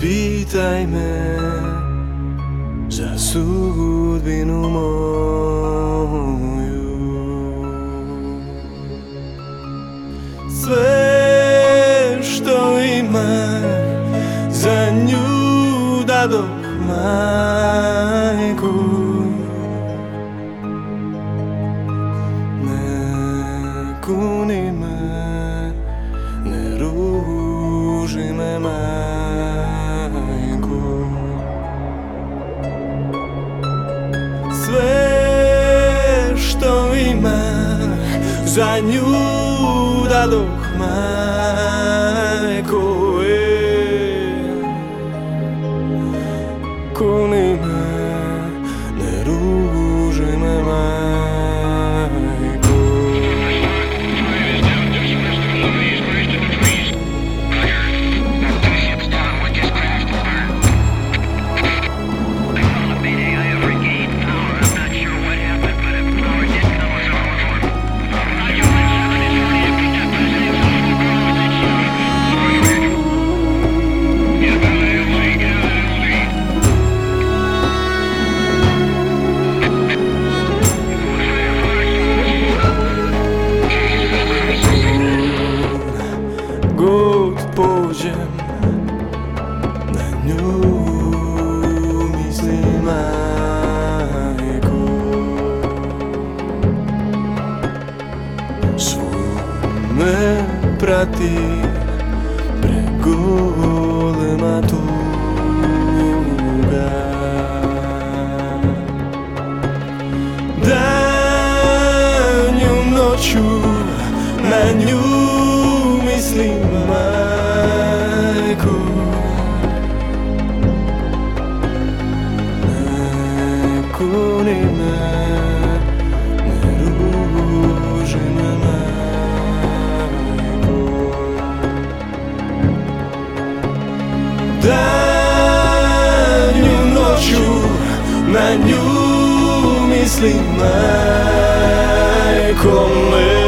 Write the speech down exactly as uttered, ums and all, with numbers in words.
pitaj me za sudbinu moju. Sve što imam za nju dadoh majku. Ne kuni me, ne ruži me majku. Sve što imam za nju dadoh majku. Kuni me, ne ruži me majku. God pođem, na nju mislim majku. Svud me prati pregolema tuga. Danju noću na nju mislim majku. Ne kuni me, ne ruži me majku. Danju noću na nju mislim majko me.